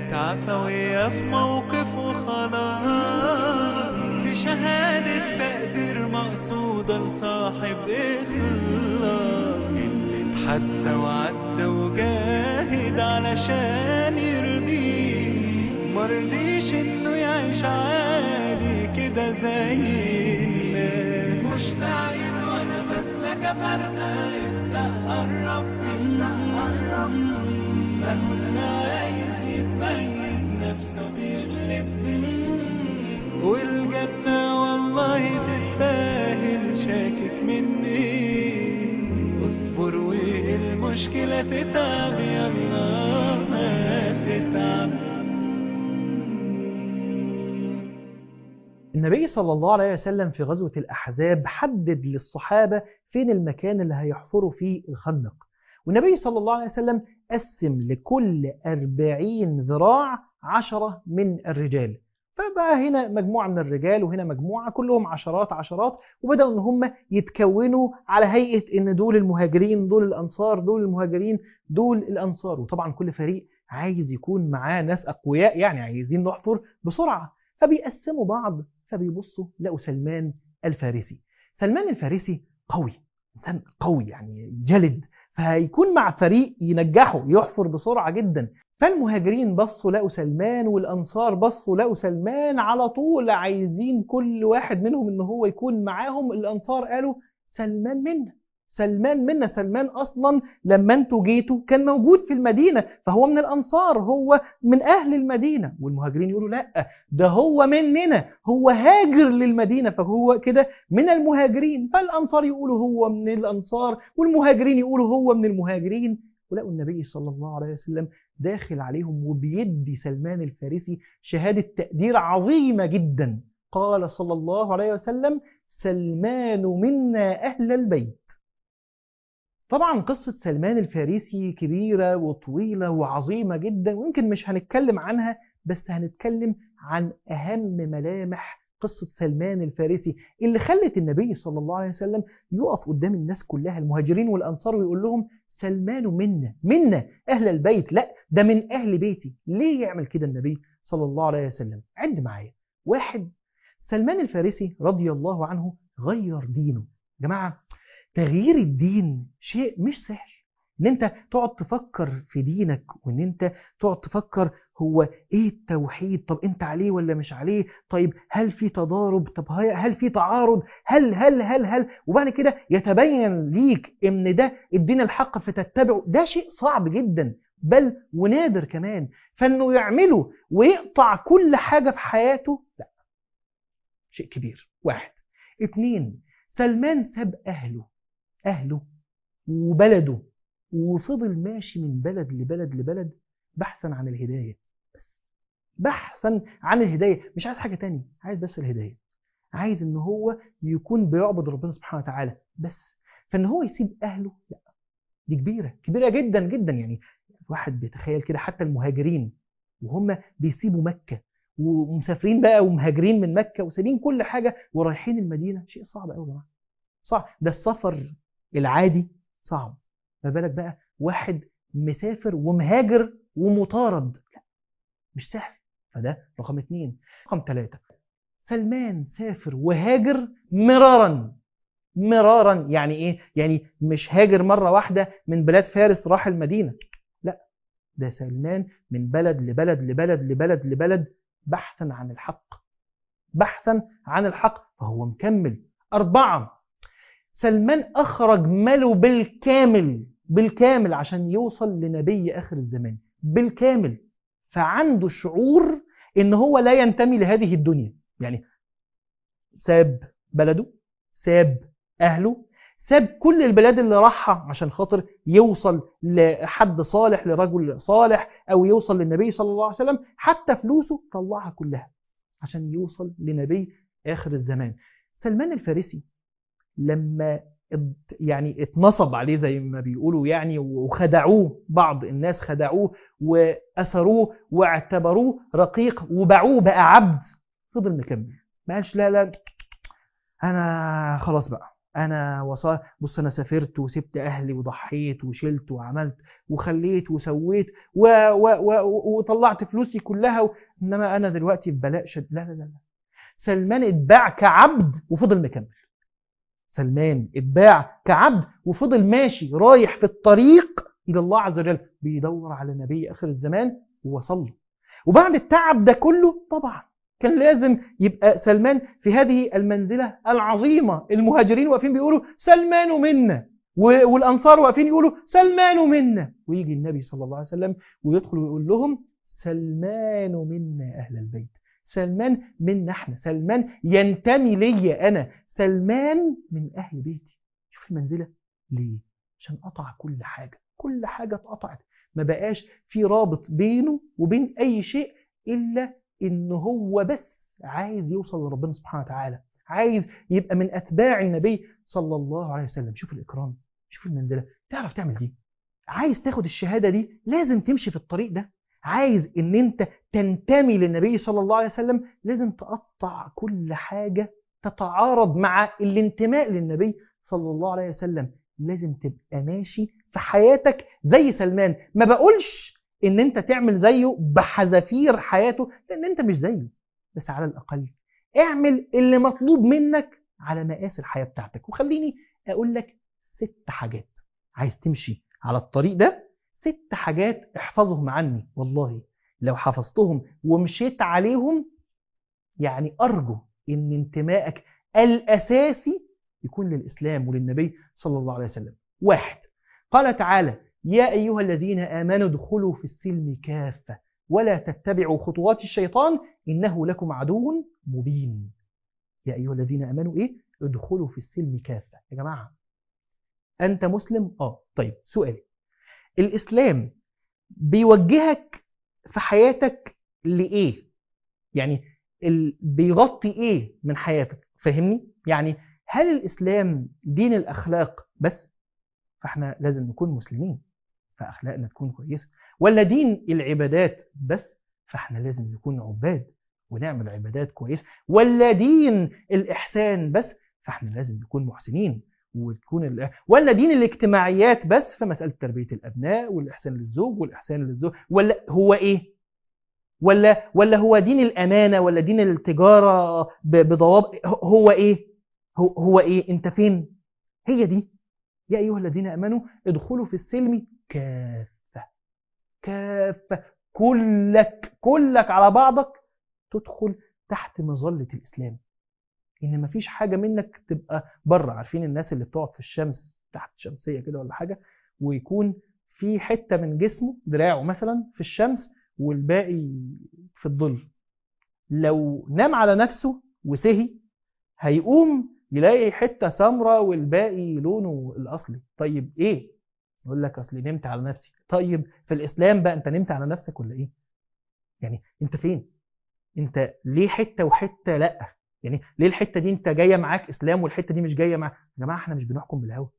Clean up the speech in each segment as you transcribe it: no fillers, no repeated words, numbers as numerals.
كانت عفوية في موقف وخلاص، بشهادة تقدير مقصودة لصاحب إخلاص، اللي اتحدى وعدى وجاهد علشان يرضيه، مرضيش إنه يعيش عادي كده زي الناس. مشتاق وأنا بسلك فرقة، ابدأ قرب مهما عايز يتميز نفسه بيغلب، والجنة والله تستاهل، شاكك مني اصبر والمشكلة تتعب، يلا ما تتعب. النبي صلى الله عليه وسلم في غزوة الأحزاب حدد للصحابة فين المكان اللي هيحفروا فيه الخندق، والنبي صلى الله عليه وسلم قسم لكل 40 ذراع 10 من الرجال، فبقى هنا مجموعة من الرجال وهنا مجموعة كلهم عشرات، وبدأوا ان هم يتكونوا على هيئة ان دول المهاجرين دول الأنصار دول المهاجرين دول الأنصار، وطبعا كل فريق عايز يكون معاه ناس أقوياء، يعني عايزين نحفر بسرعة، فبيقسموا بعض، فبيبصوا لقوا سلمان الفارسي. سلمان الفارسي قوي، إنسان قوي يعني جلد، فهيكون مع فريق ينجحه يحفر بسرعة جدا. فالمهاجرين بصوا لقوا سلمان، والأنصار بصوا لقوا سلمان، على طول عايزين كل واحد منهم إن هو يكون معاهم. الأنصار قالوا سلمان منا، سلمان منا، سلمان أصلا لما انتوا جيتوا كان موجود في المدينة، فهو من الأنصار، هو من أهل المدينة. والمهاجرين يقولوا لا، ده هو مننا، هو هاجر للمدينة فهو كده من المهاجرين. فالأنصار يقولوا هو من الأنصار، والمهاجرين يقولوا هو من المهاجرين. ولقوا النبي صلى الله عليه وسلم داخل عليهم وبيدي سلمان الفارسي شهادة تقدير عظيمة جدا. قال صلى الله عليه وسلم سلمان منا أهل البيت. طبعا قصة سلمان الفارسي كبيرة وطويلة وعظيمة جدا، ويمكن مش هنتكلم عنها، بس هنتكلم عن أهم ملامح قصة سلمان الفارسي اللي خلت النبي صلى الله عليه وسلم يقف قدام الناس كلها المهاجرين والأنصار ويقول لهم سلمان منا أهل البيت، لا ده من أهل بيتي. ليه يعمل كده النبي صلى الله عليه وسلم؟ عد معايا. واحد، سلمان الفارسي رضي الله عنه غير دينه. جماعة، تغيير الدين شيء مش سهل، ان انت تقعد تفكر في دينك، وان انت تقعد تفكر هو ايه التوحيد، طب انت عليه ولا مش عليه، طيب هل في تضارب، طب هل في تعارض، هل وبعد كده يتبين ليك ان ده الدين الحق فتتبعه. ده شيء صعب جدا، بل ونادر كمان. فانه يعمله ويقطع كل حاجة في حياته، لا، شيء كبير. واحد. اتنين، سلمان ساب أهله وبلده، وفضل ماشي من بلد لبلد بحثا عن الهداية، بحثا عن الهداية، مش عايز حاجة تانية، عايز بس الهداية، عايز ان هو يكون بيعبد ربنا سبحانه وتعالى بس. فان هو يسيب أهله، لا، دي كبيرة جدا جدا. يعني واحد بيتخيل كده حتى المهاجرين وهم بيسيبوا مكة ومسافرين بقى ومهاجرين من مكة وسايبين كل حاجة ورايحين المدينة، شيء صعب قوي يا جماعة، صعب. ده السفر العادي صعب، ما بالك بقى واحد مسافر ومهاجر ومطارد، لا مش سهل. فده رقم اتنين. رقم ثلاثة، سلمان سافر وهاجر مرارا. يعني ايه؟ يعني مش هاجر مرة واحدة من بلاد فارس راح المدينة، لا، ده سلمان من بلد لبلد بحثا عن الحق، فهو مكمل. أربعة، سلمان أخرج ماله بالكامل عشان يوصل لنبي آخر الزمان بالكامل، فعنده شعور إن هو لا ينتمي لهذه الدنيا. يعني ساب بلده، ساب أهله، ساب كل البلاد اللي راحها عشان خاطر يوصل لحد صالح، لرجل صالح، أو يوصل للنبي صلى الله عليه وسلم. حتى فلوسه طلعها كلها عشان يوصل لنبي آخر الزمان. سلمان الفارسي لما يعني اتنصب عليه زي ما بيقولوا يعني، وخدعوه، بعض الناس خدعوه وأسروه واعتبروه رقيق وباعوه بقى عبد، فضل مكمل، ما قالش لا أنا خلاص بقى أنا بص أنا سافرت وسبت أهلي وضحيت وشلت وعملت وخليت وسويت وطلعت فلوسي كلها إنما أنا دلوقتي في بلاء لا لا لا. سلمان اتباع كعبد وفضل مكمل. سلمان اتباع كعبد وفضل ماشي رايح في الطريق إلى الله عز وجل، بيدور على نبي آخر الزمان ووصل له. وبعد التعب ده كله طبعا كان لازم يبقى سلمان في هذه المنزلة العظيمة. المهاجرين واقفين بيقولوا سلمان منا، والأنصار واقفين يقولوا سلمان منا، ويجي النبي صلى الله عليه وسلم ويدخل ويقول لهم سلمان منا أهل البيت، سلمان منا احنا، سلمان ينتمي لي أنا، سلمان من أهل بيتي. شوف المنزلة ليه؟ عشان قطع كل حاجة، كل حاجة اتقطعت، ما بقاش في رابط بينه وبين أي شيء إلا إنه هو بس عايز يوصل لربنا سبحانه وتعالى، عايز يبقى من أتباع النبي صلى الله عليه وسلم. شوف الإكرام، شوف المنزلة. تعرف تعمل دي؟ عايز تاخد الشهادة دي لازم تمشي في الطريق ده. عايز إن أنت تنتمي للنبي صلى الله عليه وسلم لازم تقطع كل حاجة تتعارض مع الانتماء للنبي صلى الله عليه وسلم. لازم تبقى ماشي في حياتك زي سلمان. ما بقولش ان انت تعمل زيه بحذافير حياته لان انت مش زيه، بس على الاقل اعمل اللي مطلوب منك على مقاس الحياة بتاعتك. وخليني اقول لك 6 حاجات عايز تمشي على الطريق ده. 6 حاجات احفظهم عني، والله لو حفظتهم ومشيت عليهم يعني ارجو ان انتمائك الاساسي يكون للاسلام وللنبي صلى الله عليه وسلم. 1، قال تعالى يا أيها الذين آمنوا ادخلوا في السلم كافة ولا تتبعوا خطوات الشيطان إنه لكم عدو مبين. يا أيها الذين آمنوا ادخلوا في السلم كافة. يا جماعة أنت مسلم؟ طيب سؤال، الإسلام بيوجهك في حياتك لإيه؟ يعني بيغطي إيه من حياتك؟ فهمني؟ يعني هل الإسلام دين الأخلاق بس؟ فإحنا لازم نكون مسلمين فأخلاقنا تكون كويسة، ولا دين العبادات بس؟ فإحنا لازم نكون عباد ونعمل عبادات كويسة، ولا دين الإحسان بس؟ فإحنا لازم نكون محسنين ولا دين الاجتماعيات بس؟ فمسألة تربية الأبناء والإحسان للزوج والإحسان للزوج، ولا هو إيه؟ ولا هو دين الأمانة، ولا دين التجارة بضوابط؟ هو إيه؟ هو إيه؟ أنت فين؟ هي دي يا أيها الذين آمنوا ادخلوا في السلم كافة. كافة، كلك على بعضك تدخل تحت مظلة الإسلام. إن مفيش حاجة منك تبقى بره. عارفين الناس اللي بتقعد في الشمس تحت شمسية كده ولا حاجة، ويكون في حتة من جسمه دراعه مثلا في الشمس والباقي في الظل، لو نام على نفسه وسهي هيقوم يلاقي حتة سمراء والباقي لونه الأصلي. طيب إيه؟ يقول لك أصلي نمت على نفسي. طيب في الإسلام بقى أنت نمت على نفسك ولا إيه؟ يعني أنت فين؟ أنت ليه حتة وحتة لأ؟ يعني ليه الحتة دي أنت جاية معاك إسلام والحتة دي مش جاية معاك؟ يا جماعة إحنا مش بنحكم بالهوى.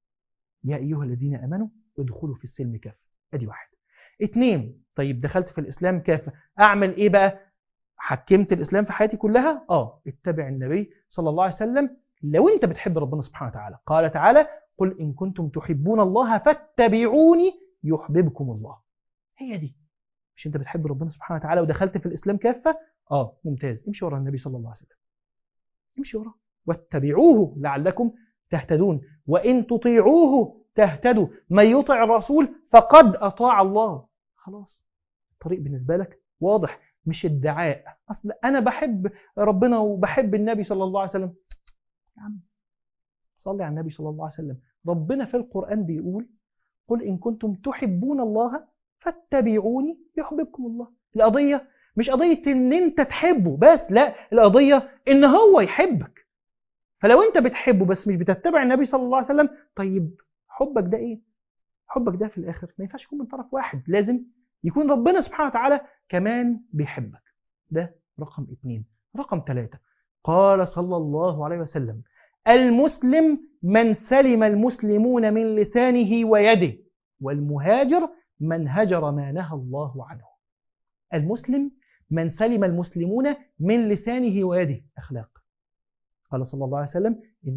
يا أيها الذين آمنوا ادخلوا في السلم كافة. أدي 1. 2، طيب دخلت في الإسلام كافة، أعمل إيه بقى؟ حكمت الإسلام في حياتي كلها؟ اتبع النبي صلى الله عليه وسلم لو أنت بتحب ربنا سبحانه وتعالى. قال تعالى قل إن كنتم تحبون الله فاتبعوني يحببكم الله. هي دي. مش أنت بتحب ربنا سبحانه وتعالى ودخلت في الإسلام كافة؟ ممتاز، امشي ورا النبي صلى الله عليه وسلم، امشي وراه. واتبعوه لعلكم تهتدون وإن تطيعوه تهتدوا من يطع الرسول فقد أطاع الله. خلاص الطريق بالنسبة لك واضح، مش ادعاء أصل أنا بحب ربنا وبحب النبي صلى الله عليه وسلم. يا عم صلي على النبي صلى الله عليه وسلم. ربنا في القرآن بيقول قل إن كنتم تحبون الله فاتبعوني يحببكم الله. القضية مش قضية إن أنت تحبه بس، لا، القضية إن هو يحبك. فلو أنت بتحبه بس مش بتتبع النبي صلى الله عليه وسلم، طيب حبك ده إيه؟ حبك ده في الآخر ما ينفعش يكون من طرف واحد، لازم يكون ربنا سبحانه وتعالى كمان بيحبك. ده رقم 2. رقم 3، قال صلى الله عليه وسلم المسلم من سلم المسلمون من لسانه ويده والمهاجر من هجر ما نهى الله عنه. المسلم من سلم المسلمون من لسانه ويده. أخلاق. قال صلى الله عليه وسلم إنما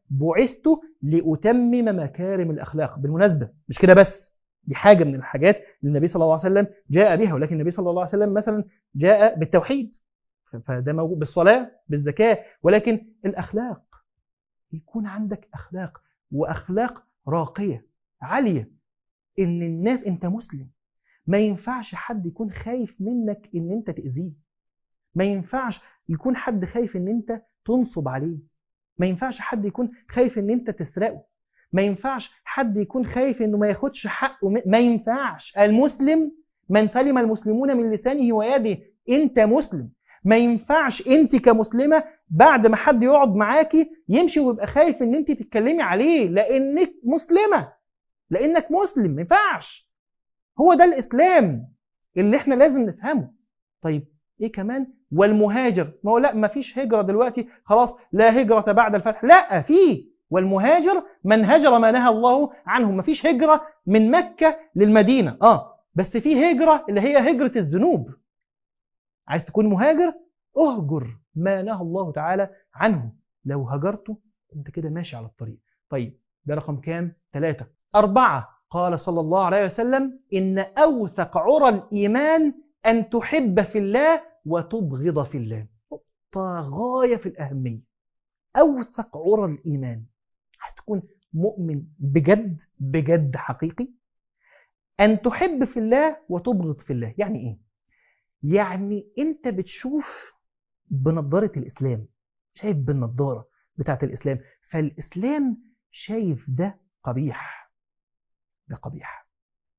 بعثت لأتمم مكارم الأخلاق. بالمناسبة مش كده بس، دي حاجة من الحاجات اللي النبي صلى الله عليه وسلم جاء بها، ولكن النبي صلى الله عليه وسلم مثلا جاء بالتوحيد، فده موجود، بالصلاة، بالزكاة، ولكن الأخلاق، يكون عندك أخلاق، وأخلاق راقية عالية، إن الناس، أنت مسلم، ما ينفعش حد يكون خايف منك إن أنت تأذيه، ما ينفعش يكون حد خايف إن أنت تنصب عليه، ما ينفعش حد يكون خايف إن أنت تسرقه، ما ينفعش حد يكون خايف إنه ما ياخدش حقه، ما ينفعش. المسلم من سلم المسلمون من لسانه ويده. أنت مسلم، ما ينفعش أنت كمسلمة بعد ما حد يقعد معاكي يمشي ويبقى خايف إن أنت تتكلمي عليه لأنك مسلمة، لأنك مسلم، ما ينفعش. هو ده الإسلام اللي احنا لازم نفهمه. طيب ايه كمان؟ والمهاجر، ما هو لا، ما فيش هجرة دلوقتي خلاص، لا هجرة بعد الفتح، لا، في. والمهاجر من هجر ما نهى الله عنه. ما فيش هجرة من مكة للمدينة، بس في هجرة اللي هي هجرة الذنوب. عايز تكون مهاجر، اهجر ما نهى الله تعالى عنه. لو هجرته انت كده ماشي على الطريق. طيب ده رقم كام؟ 3. 4، قال صلى الله عليه وسلم: إن أوثق عرى الإيمان أن تحب في الله وتبغض في الله. نقطة غاية في الأهمية. أوثق عرى الإيمان، عايز تكون مؤمن بجد بجد حقيقي، أن تحب في الله وتبغض في الله. يعني إيه؟ يعني أنت بتشوف بنظارة الإسلام، شايف بالنظارة بتاعت الإسلام، فالإسلام شايف ده قبيح، ده قبيح،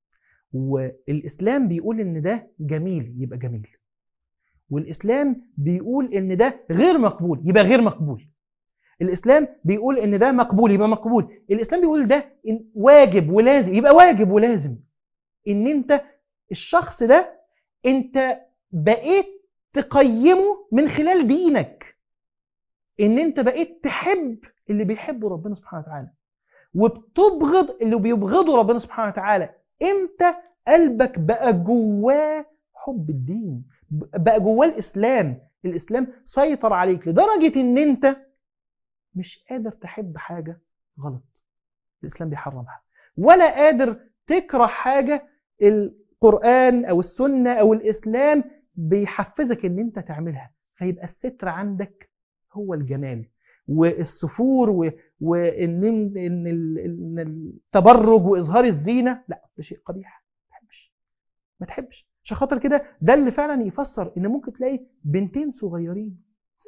والإسلام بيقول إن ده جميل يبقى جميل، والإسلام بيقول إن ده غير مقبول يبقى غير مقبول، الإسلام بيقول إن ده مقبول يبقى مقبول، الإسلام بيقول ده واجب ولازم يبقى واجب ولازم. إن أنت الشخص ده أنت بقيت تقيمه من خلال دينك، إن أنت بقيت تحب اللي بيحبه ربنا سبحانه وتعالى، وبتبغض اللي بيبغضه ربنا سبحانه وتعالى. امتى قلبك بقى جواه حب الدين، بقى جواه الإسلام، الإسلام سيطر عليك لدرجة ان انت مش قادر تحب حاجة غلط الإسلام بيحرمها، ولا قادر تكره حاجة القرآن أو السنة أو الإسلام بيحفزك ان انت تعملها. فيبقى الستر عندك هو الجمال والسفور وان التبرج واظهار الزينه، لا، ده شيء قبيح، ما تحبش. عشان خاطر كده ده اللي فعلا يفسر ان ممكن تلاقي بنتين صغيرين،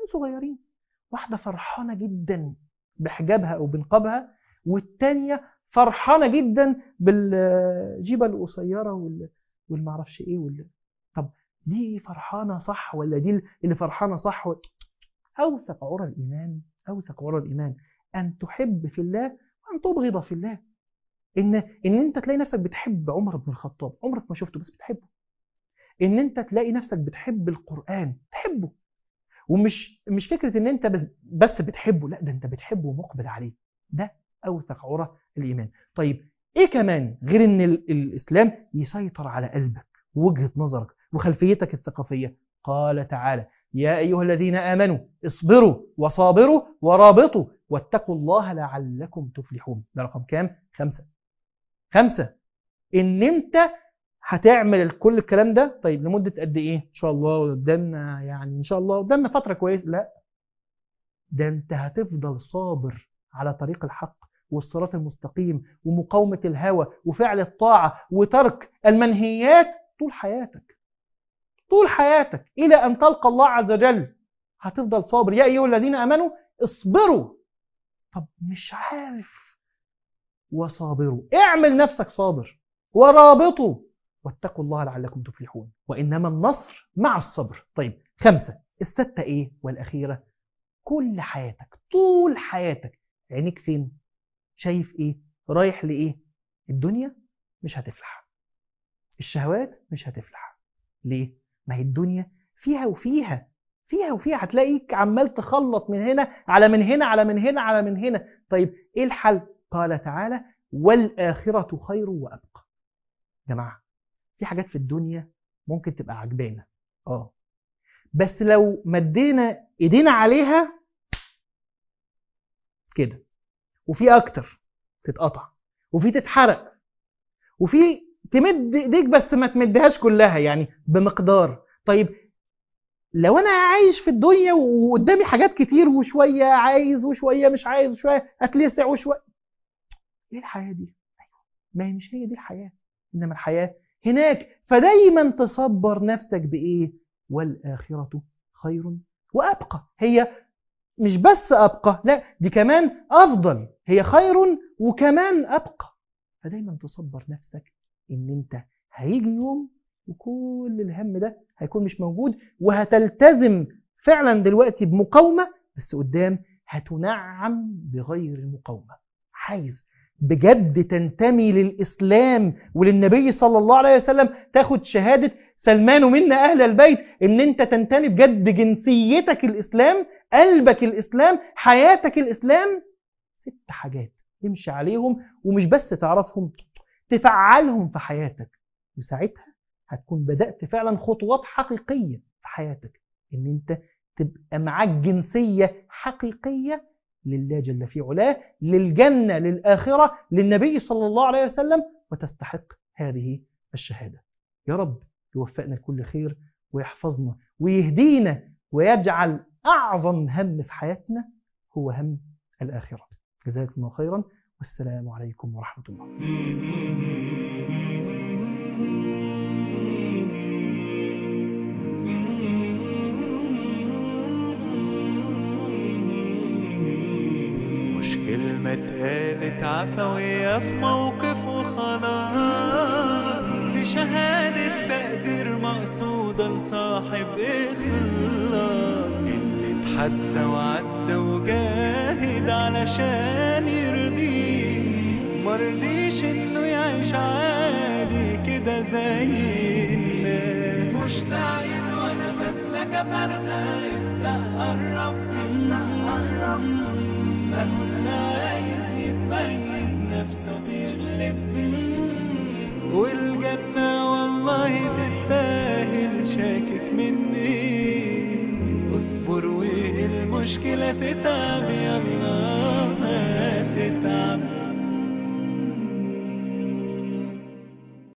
واحده فرحانه جدا بحجابها او بنقابها، والتانيه فرحانه جدا بالجيبه القصيره والمعرفش ايه طب دي فرحانه صح ولا دي اللي فرحانه صح؟ أوثق عرى الإيمان، أوثق عرى الإيمان أن تحب في الله وأن تبغض في الله. إن أنت تلاقي نفسك بتحب عمر بن الخطاب، عمرك ما شفته بس بتحبه. إن أنت تلاقي نفسك بتحب القرآن، تحبه، ومش فكرة إن أنت بس بتحبه، لا، ده أنت بتحبه ومقبل عليه. ده أوثق عرى الإيمان. طيب إيه كمان غير إن الإسلام يسيطر على قلبك ووجهة نظرك وخلفيتك الثقافية؟ قال تعالى: يا أيها الذين آمنوا اصبروا وصابروا ورابطوا واتقوا الله لعلكم تفلحون. ده رقم كام؟ 5. 5 إن أنت هتعمل كل الكلام ده. طيب لمدة قد إيه؟ إن شاء الله قدامنا، يعني إن شاء الله قدامنا فترة كويسة. لا، ده أنت هتفضل صابر على طريق الحق والصراط المستقيم ومقاومة الهوى وفعل الطاعة وترك المنهيات طول حياتك، طول حياتك إلى أن تلقى الله عز وجل. هتفضل صابر. يا أيها الذين آمنوا اصبروا. طب مش عارف، وصابروا، اعمل نفسك صابر، ورابطوا واتقوا الله لعلكم تفلحون، وإنما النصر مع الصبر. طيب 5. 6 إيه والأخيرة؟ كل حياتك، طول حياتك عينيك فين؟ شايف إيه؟ رايح لإيه؟ الدنيا مش هتفلح، الشهوات مش هتفلح. ليه؟ ما هي الدنيا فيها وفيها، فيها وفيها، هتلاقيك عمال تخلط من هنا على من هنا على من هنا على من هنا. طيب ايه الحل؟ قال تعالى: والآخرة خير وأبقى. جماعة، في حاجات في الدنيا ممكن تبقى عجبانة، بس لو مدينا ايدينا عليها كده وفي أكتر تتقطع، وفي تتحرق، وفي تمد إيديك بس ما تمدهاش كلها، يعني بمقدار. طيب لو أنا عايش في الدنيا وقدامي حاجات كتير، وشوية عايز وشوية مش عايز وشوية هتلسع وشوية، إيه الحياة دي؟ ما هي مش هي دي الحياة، إنما الحياة هناك. فدايما تصبر نفسك بإيه؟ والآخرة خير وأبقى. هي مش بس أبقى، لا دي كمان أفضل، هي خير وكمان أبقى. فدايما تصبر نفسك إن أنت هيجي يوم وكل الهم ده هيكون مش موجود، وهتلتزم فعلا دلوقتي بمقاومة، بس قدام هتنعم بغير المقاومة. عايز بجد تنتمي للإسلام وللنبي صلى الله عليه وسلم، تاخد شهادة سلمان منا أهل البيت، إن أنت تنتمي بجد، جنسيتك الإسلام، قلبك الإسلام، حياتك الإسلام. 6 حاجات تمشي عليهم، ومش بس تعرفهم، تفعلهم في حياتك، وساعتها هتكون بدأت فعلا خطوات حقيقية في حياتك، إن أنت تبقى معاك جنسية حقيقية لله جل في علاه، للجنة، للآخرة، للنبي صلى الله عليه وسلم، وتستحق هذه الشهادة. يا رب يوفقنا لكل خير، ويحفظنا ويهدينا، ويجعل أعظم هم في حياتنا هو هم الآخرة. جزاكم الله خيرا، والسلام عليكم ورحمة الله. مش كلمة اتقالت عفوية في موقف وخلاص، دي شهادة تقدير مقصودة لصاحب إخلاص، اللي اتحدى وعدى وجاهد علشان يرضيه، مرضيش إنه يعيش عادي كده زي الناس. مشتاق وأنا مثلك فرقة، ابدأ قرب عايز يبين نفسه بيغلب، والجنة والله تستاهل، شاكك مني اصبر والمشكلة تتعب، يلا